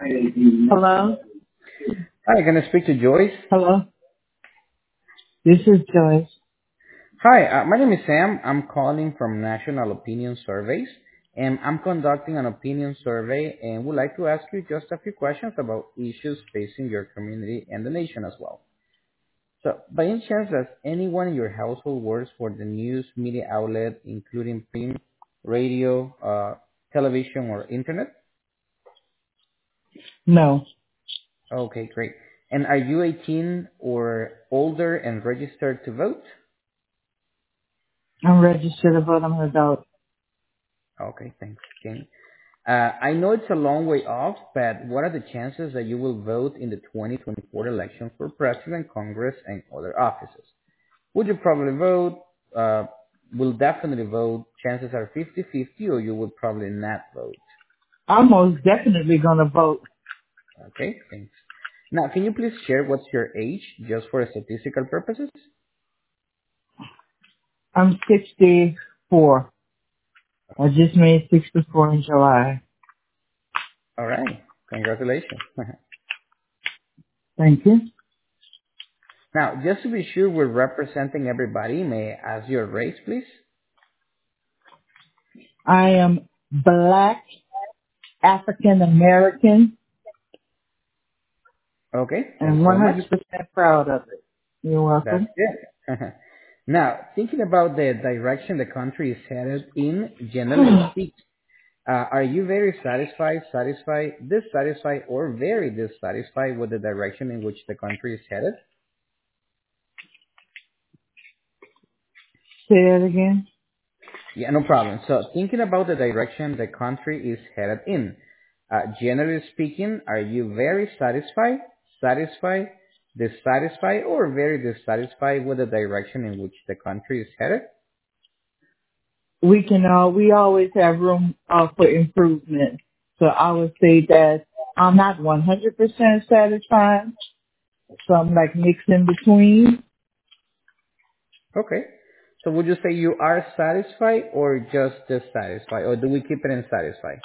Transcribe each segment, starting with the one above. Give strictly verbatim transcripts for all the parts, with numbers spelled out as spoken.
Hello? Hi, can I speak to Joyce? Hello? This is Joyce. Hi, uh, my name is Sam. I'm calling from National Opinion Surveys, and I'm conducting an opinion survey and would like to ask you just a few questions about issues facing your community and the nation as well. So, by any chance, does anyone in your household works for the news media outlet, including print, radio, uh, television, or internet? No, Okay, great. And are you eighteen or older and registered to vote? I'm registered, but I'm an adult. Okay, thanks, Ken. Uh, I know it's a long way off, but what are the chances that you will vote in the twenty twenty-four election for president, Congress, and other offices? Would you probably vote? Uh, will definitely vote. Chances are fifty-fifty, or you will probably not vote. I'm most definitely going to vote. Okay, thanks. Now, can you please share what's your age, just for statistical purposes? I'm sixty-four. I just made sixty-four in July. All right, congratulations. Thank you. Now, just to be sure we're representing everybody, may I ask your race, please? I am black, African American, Okay, thanks and so much. one hundred percent proud of it. You're That's welcome. it. Now, thinking about the direction the country is headed in, generally speaking, uh, are you very satisfied, satisfied, dissatisfied, or very dissatisfied with the direction in which the country is headed? Say that again. Yeah, no problem. So, thinking about the direction the country is headed in, uh, generally speaking, are you very satisfied, satisfied, dissatisfied, or very dissatisfied with the direction in which the country is headed? We can, uh, we always have room uh, for improvement. So I would say that I'm not one hundred percent satisfied. So I'm like mixed in between. Okay. So would you say you are satisfied or just dissatisfied, or do we keep it in satisfied?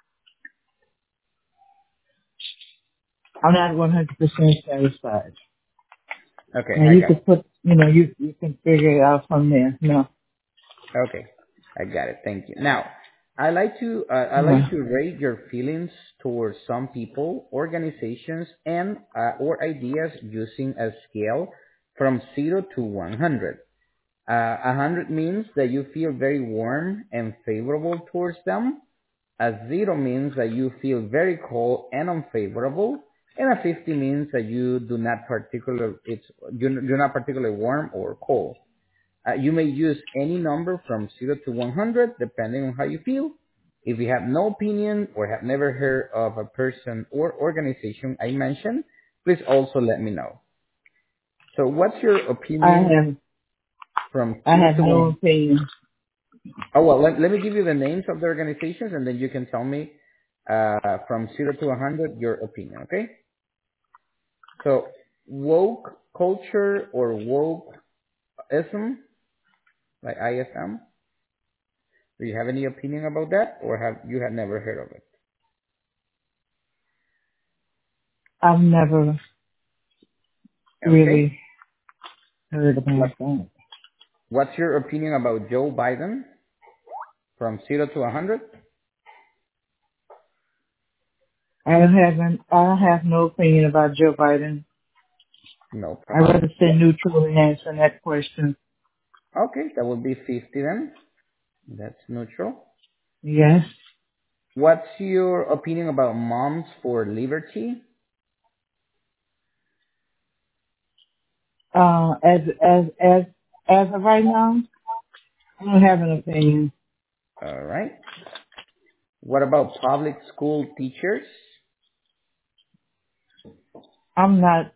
I'm not one hundred percent satisfied. Okay, Now I you got could put, you know, you you can figure it out from there. No, it. Okay, I got it. Thank you. Now, I like to uh, I no. like to rate your feelings towards some people, organizations, and uh, or ideas using a scale from zero to one hundred. Uh, one hundred means that you feel very warm and favorable towards them. A zero means that you feel very cold and unfavorable, and a fifty means that you do not particular it's you're you're not particularly warm or cold. Uh, you may use any number from zero to one hundred depending on how you feel. If you have no opinion or have never heard of a person or organization I mentioned, please also let me know. So, what's your I opinion have from I zero have to no one? opinion. Oh, well, let, let me give you the names of the organizations and then you can tell me uh, from zero to one hundred your opinion, okay? So, woke culture or wokeism, like I S M, do you have any opinion about that or have you had never heard of it? I've never Okay. really heard What, about that. what's your opinion about Joe Biden from zero to one hundred? I haven't. I have no opinion about Joe Biden. No I'd problem. rather stay neutral in answering that question. Okay, that would be fifty then. That's neutral. Yes. What's your opinion about Moms for Liberty? Uh, as as as as of right now, I don't have an opinion. All right. What about public school teachers? I'm not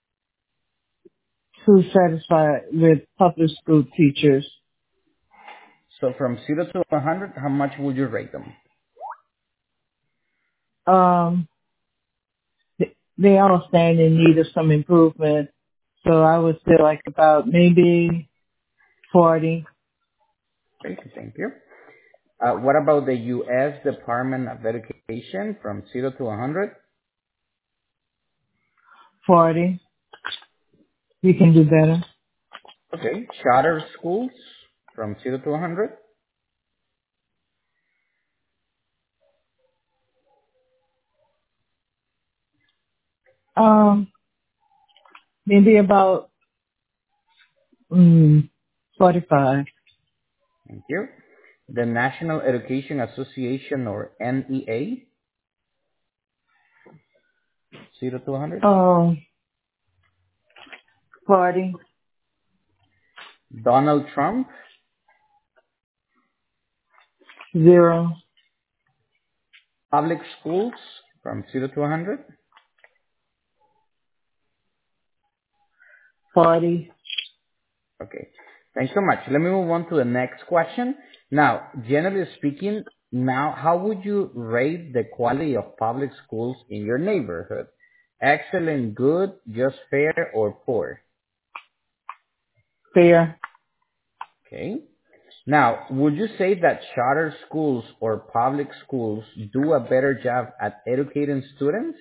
too satisfied with public school teachers. So from zero to one hundred, how much would you rate them? Um, th- they all stand in need of some improvement. So I would say like about maybe forty. Okay, thank you. Uh, what about the U S Department of Education from zero to one hundred? forty. You can do better. Okay. Charter schools from zero to one hundred. Um, maybe about mm, forty-five. Thank you. The National Education Association, or N E A, zero to one hundred. Oh, forty. Donald Trump. Zero. Public schools from zero to one hundred. Forty. Okay. Thanks so much. Let me move on to the next question. Now, generally speaking, now, how would you rate the quality of public schools in your neighborhood? Excellent, good, just fair, or poor? Fair. Okay. Now, would you say that charter schools or public schools do a better job at educating students?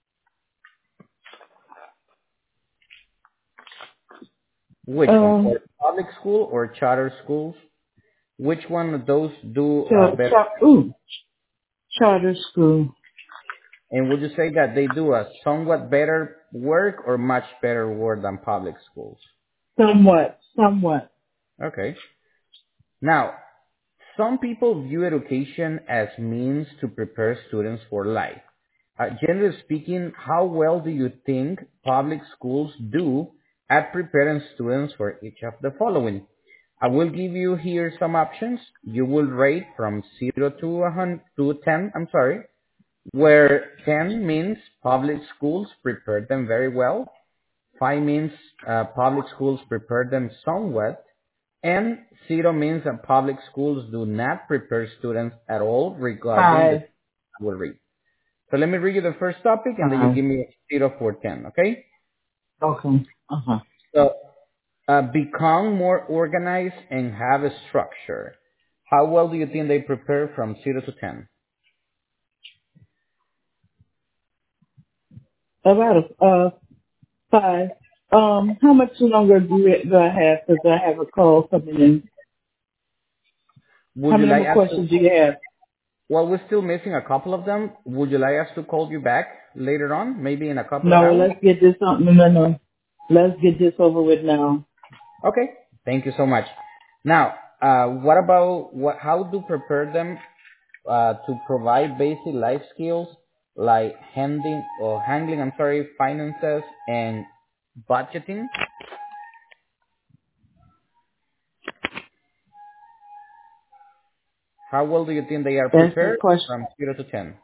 Which one? Um, Or public school or charter schools? Which one of those do a so, better? char- ooh, charter school. And would you say that they do a somewhat better work or much better work than public schools? Somewhat. Somewhat. Okay. Now, some people view education as means to prepare students for life. Uh, generally speaking, how well do you think public schools do at preparing students for each of the following? I will give you here some options. You will rate from zero to one hundred to ten, I'm sorry, where ten means public schools prepare them very well, five means uh, public schools prepare them somewhat, and zero means that public schools do not prepare students at all regarding the Five. will read. So let me read you the first topic and then you Five. give me a zero for ten, okay? Okay. Uh-huh. So uh, become more organized and have a structure. How well do you think they prepare from zero to ten? About a, uh, five. Um, how much longer do, you, do I have? Because I have a call coming in. How Would you many like more us to, questions do you have? well, we're still missing a couple of them. Would you like us to call you back later on, maybe in a couple of No, hours? let's get this on. No, no, no. Let's get this over with now. Okay, thank you so much. Now, uh, what about, what, how to prepare them uh, to provide basic life skills like handling or handling, I'm sorry, finances and budgeting? How well do you think they are That's the prepared question. from zero to ten?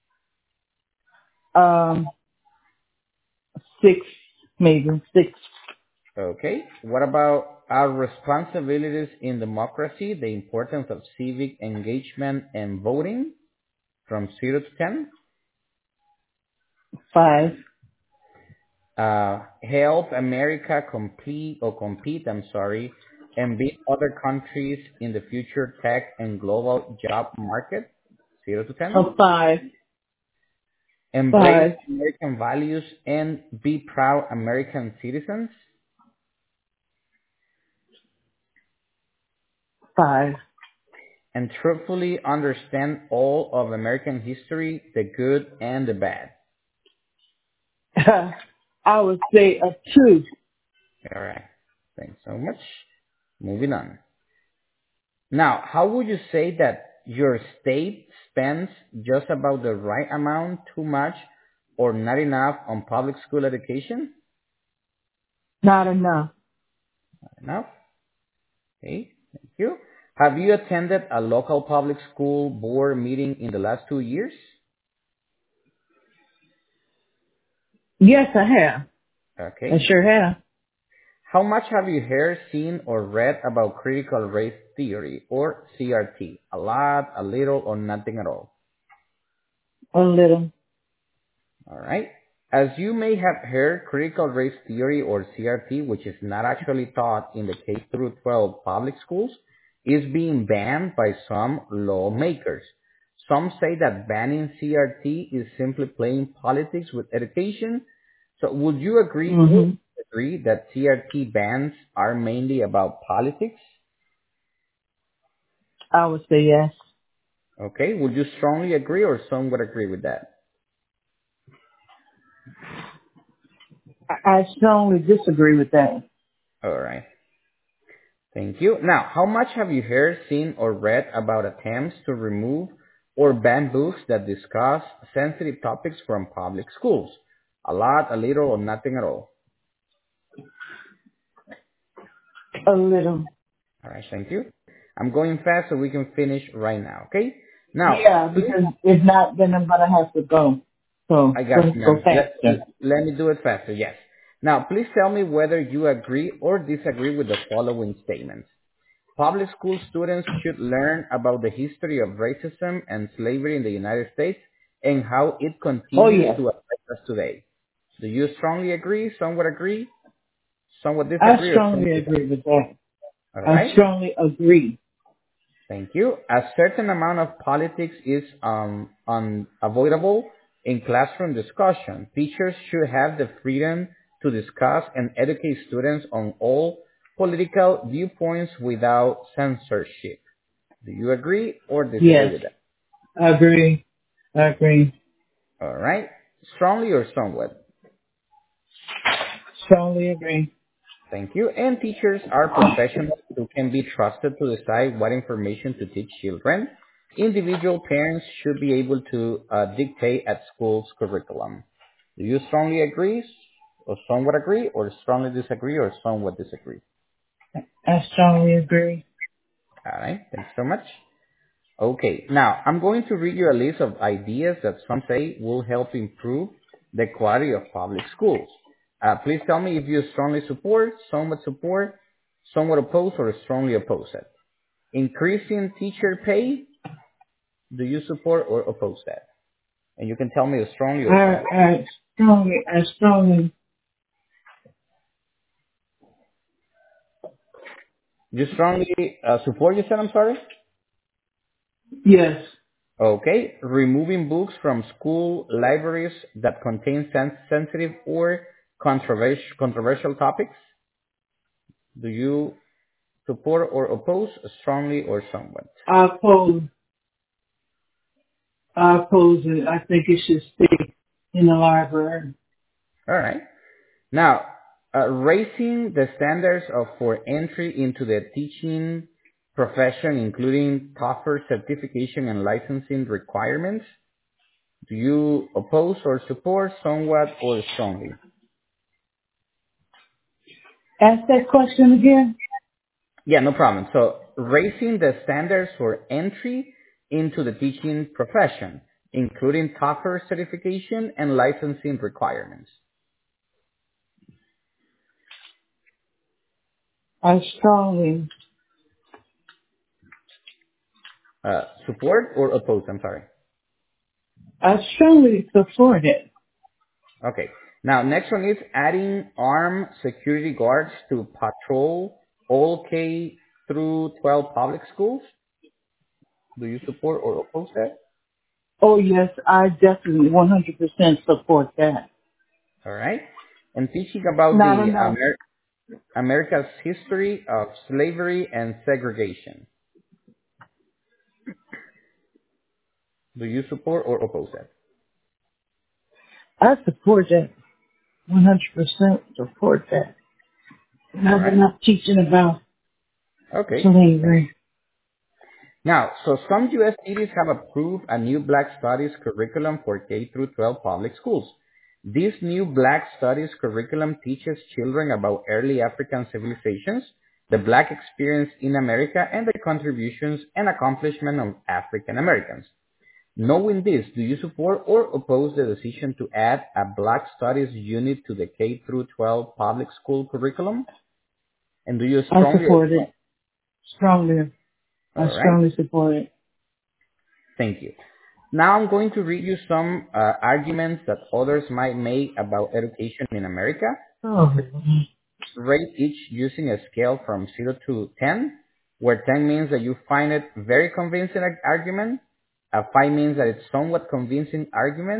Um, six, maybe six, Okay. What about our responsibilities in democracy, the importance of civic engagement and voting from zero to ten? five, Uh, help America complete or compete, I'm sorry, and beat other countries in the future tech and global job market, zero to ten. a five, Embrace five, American values and be proud American citizens. five. And truthfully understand all of American history, the good and the bad. I would say a two. All right. Thanks so much. Moving on. Now, how would you say that your state spends just about the right amount, too much, or not enough on public school education? Not enough. Enough. Okay. Thank you. Have you attended a local public school board meeting in the last two years? Yes, I have. I Okay. sure have. How much have you heard, seen, or read about critical race theory or C R T? A lot, a little, or nothing at all? A little. All right. As you may have heard, critical race theory or C R T, which is not actually taught in the K through twelve public schools, is being banned by some lawmakers. Some say that banning C R T is simply playing politics with education. So would you agree or Hmm. disagree that C R T bans are mainly about politics? I would say yes. Okay. Would you strongly agree or some would agree with that? I, I strongly disagree with that. All right. Thank you. Now, how much have you heard, seen, or read about attempts to remove or ban books that discuss sensitive topics from public schools? A lot, a little, or nothing at all. A little. All right, thank you. I'm going fast so we can finish right now, okay? Now, Yeah, please, because if not, then I'm gonna have to go. So I got let's you, go ma'am. Let, faster. let me do it faster, yes. Now, please tell me whether you agree or disagree with the following statements. Public school students should learn about the history of racism and slavery in the United States and how it Oh continues yes, to affect us today. Do you strongly agree? Some would agree? Some would I disagree or some strongly would disagree? agree with that. All I right. strongly agree. Thank you. A certain amount of politics is um, unavoidable in classroom discussion. Teachers should have the freedom to discuss and educate students on all political viewpoints without censorship. Do you agree or disagree Yes, with that? I agree. I agree. All right. Strongly or somewhat? Strongly agree. Thank you. And teachers are professionals who can be trusted to decide what information to teach children. Individual parents should be able to uh, dictate at school's curriculum. Do you strongly agree or somewhat agree or strongly disagree or somewhat disagree? I strongly agree. All right. Thanks so much. Okay, now I'm going to read you a list of ideas that some say will help improve the quality of public schools. Uh, please tell me if you strongly support, somewhat support, somewhat oppose, or strongly oppose it. Increasing teacher pay, do you support or oppose that? And you can tell me strongly I, or somewhat. I strongly, I strongly, You strongly uh, support, you said, I'm sorry? yes. Okay, removing books from school libraries that contain sen- sensitive or controversial controversial topics. Do you support or oppose strongly or somewhat? I oppose, I oppose it. I think it should stay in the library. All right. Now, uh, raising the standards of for entry into the teaching profession, including tougher certification and licensing requirements. Do you oppose or support somewhat or strongly? Ask that question again. Yeah, no problem. So raising the standards for entry into the teaching profession, including tougher certification and licensing requirements. I strongly, Uh, support or oppose? I'm sorry. I strongly support it. Okay. Now, next one is adding armed security guards to patrol all K through twelve public schools. Do you support or oppose that? Oh yes, I definitely one hundred percent support that. All right. And teaching about Not the enough. Amer- America's history of slavery and segregation. Do you support or oppose that? I support that. one hundred percent support that. All Not right. enough teaching about Okay. Thank slavery. Now, so some U S cities have approved a new Black Studies curriculum for K through twelve public schools. This new Black Studies curriculum teaches children about early African civilizations, the Black experience in America, and the contributions and accomplishments of African Americans. Knowing this, do you support or oppose the decision to add a Black Studies unit to the K through twelve public school curriculum? And do you I strongly support oppose? it. Strongly. All I right. strongly support it. Thank you. Now I'm going to read you some uh, arguments that others might make about education in America. Oh. Rate each using a scale from zero to ten, where ten means that you find it very convincing ag- argument, uh, five means that it's somewhat convincing argument,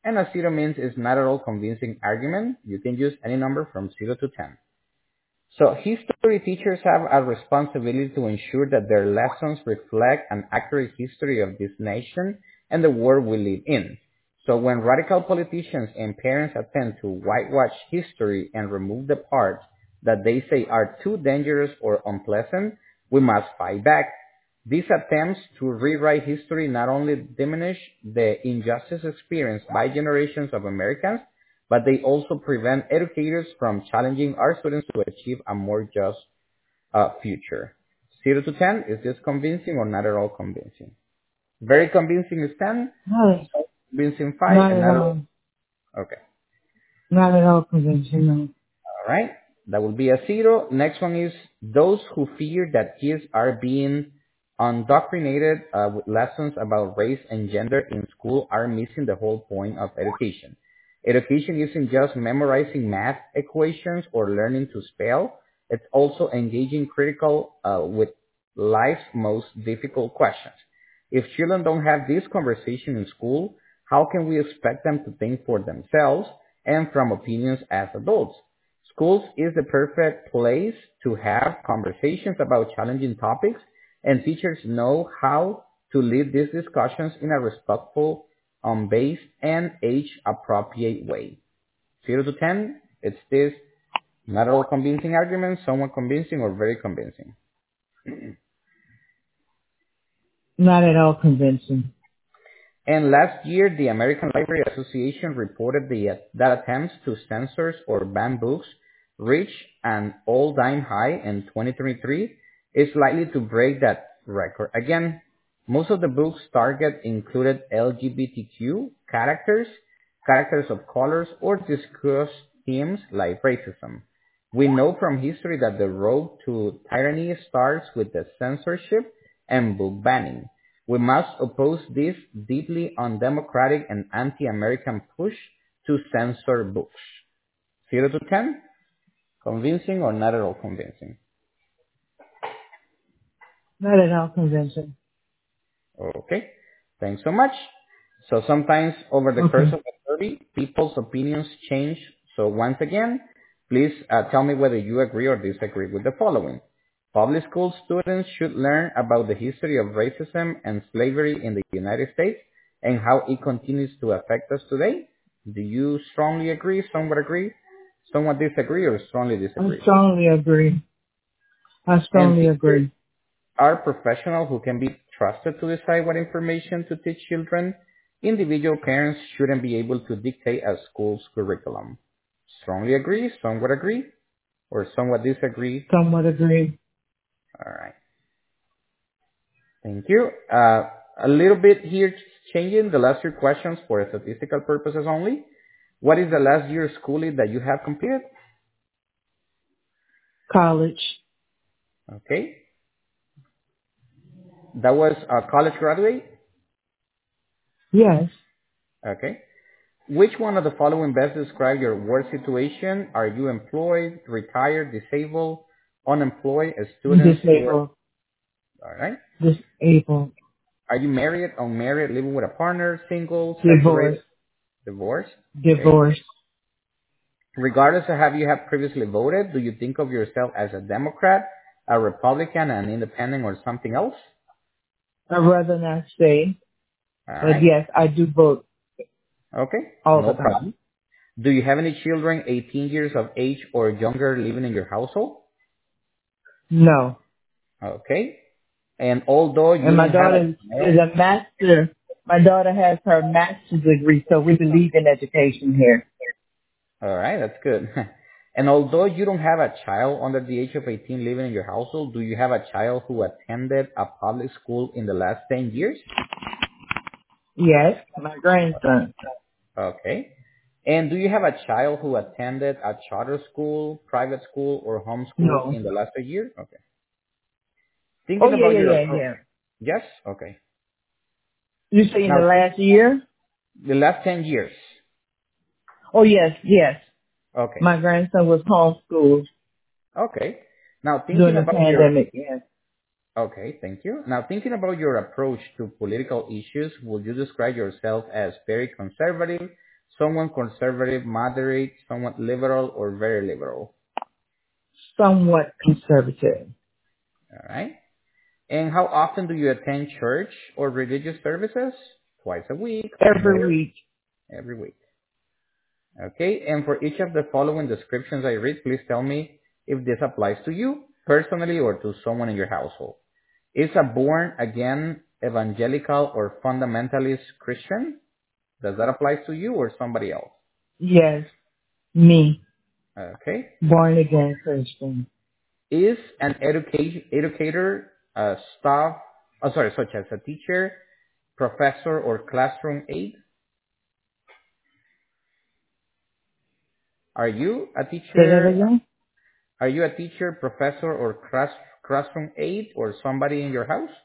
And a zero means it's not at all convincing argument. You can use any number from zero to ten. So history teachers have a responsibility to ensure that their lessons reflect an accurate history of this nation and the world we live in. So when radical politicians and parents attempt to whitewash history and remove the parts that they say are too dangerous or unpleasant, we must fight back. These attempts to rewrite history not only diminish the injustice experienced by generations of Americans, but they also prevent educators from challenging our students to achieve a more just uh, future. zero to ten, is this convincing or not at all convincing? Very convincing is ten, No, convincing five, not and at not at all. all. Okay. Not at all convincing, no. All right. That will be a zero. Next one is those who fear that kids are being indoctrinated uh, with lessons about race and gender in school are missing the whole point of education. Education isn't just memorizing math equations or learning to spell. It's also engaging critical uh, with life's most difficult questions. If children don't have this conversation in school, how can we expect them to think for themselves and from opinions as adults? Schools is the perfect place to have conversations about challenging topics, and teachers know how to lead these discussions in a respectful, um, based, and age-appropriate way. zero to ten, it's this not all convincing argument, somewhat convincing, or very convincing. Not at all convincing. And last year, the American Library Association reported the, that attempts to censor or ban books reached an all-time high in twenty twenty-three, is likely to break that record again. Most of the books target included L G B T Q characters, characters of colors, or discuss themes like racism. We know from history that the road to tyranny starts with the censorship and book banning. We must oppose this deeply undemocratic and anti-American push to censor books. zero to ten, convincing or not at all convincing? Not at all convincing. Okay, thanks so much. So sometimes over the course Okay. of the survey, people's opinions change. So once again, please uh, tell me whether you agree or disagree with the following. Public school students should learn about the history of racism and slavery in the United States and how it continues to affect us today. Do you strongly agree, somewhat agree, somewhat disagree, or strongly I disagree? strongly agree. I And strongly teachers agree. are professionals who can be trusted to decide what information to teach children. Individual parents shouldn't be able to dictate a school's curriculum. Strongly agree, somewhat agree, or somewhat disagree? Somewhat agree. All right. Thank you. Uh, a little bit here changing the last three questions for statistical purposes only. What is the last year of schooling that you have completed? College. Okay. That was a college graduate? Yes. Okay. Which one of the following best describe your work situation? Are you employed, retired, disabled, unemployed, a student, or, Disabled. all right. Disabled. Are you married, unmarried, living with a partner, single, separated, Divorced. divorced? Okay. Divorced. Regardless of how you have previously voted, do you think of yourself as a Democrat, a Republican, an independent, or something else? I'd rather not say, All but right. yes, I do vote Okay. all the No time. problem. Do you have any children eighteen years of age or younger living in your household? No. Okay. And although you And my don't have a daughter is child, a master. My daughter has her master's degree, so we believe in education here. all right, that's good. And although you don't have a child under the age of eighteen living in your household, do you have a child who attended a public school in the last ten years? Yes, my grandson. Okay. And do you have a child who attended a charter school, private school, or homeschool No. in the last year? Okay. Oh, Thinking yeah, about yeah, your yeah, approach. yeah. Yes? Okay. You say in the Now, think last year? the last ten years. Oh, yes, yes. Okay. My grandson was homeschooled Okay. Now, during thinking the about your pandemic, yes. Okay, thank you. Now, thinking about your approach to political issues, would you describe yourself as very conservative, Someone conservative, moderate, somewhat liberal, or very liberal. Somewhat conservative. All right. And how often do you attend church or religious services? Twice a week, Every more week. every week. Okay. And for each of the following descriptions I read, please tell me if this applies to you personally or to someone in your household. Is a born again evangelical or fundamentalist Christian? Does that apply to you or somebody else? Yes, me. Okay. Born again Christian. Is an education educator, uh, staff, oh, sorry, such as a teacher, professor, or classroom aide? Are you a Say that teacher? again? Are you a teacher, professor, or class, classroom aide, or somebody in your house?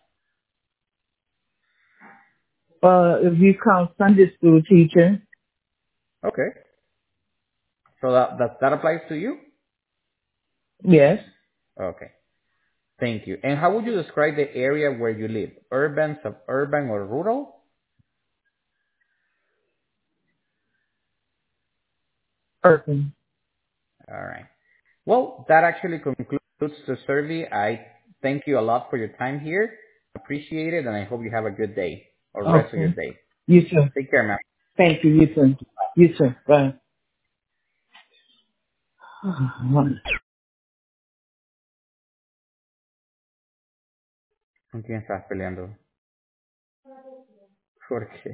Uh, if you count Sunday school teacher, Okay. So that, that, that applies to you? yes. Okay. Thank you. And how would you describe the area where you live? Urban, suburban, or rural? Urban. All right. Well, that actually concludes the survey. I thank you a lot for your time here. Appreciate it, and I hope you have a good day or rest of your Okay. day. You too. Take care, man. Thank you. You too. You too. Bye. ¿Con quién estás peleando? ¿Por qué?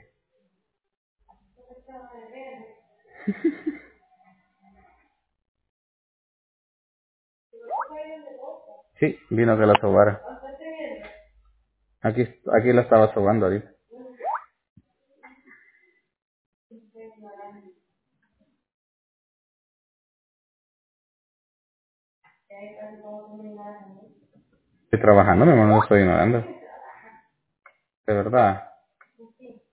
Sí, vino que la sobara. Aquí, aquí la estaba sobando ahorita. Estoy trabajando, mi hermano, no estoy ignorando. De verdad.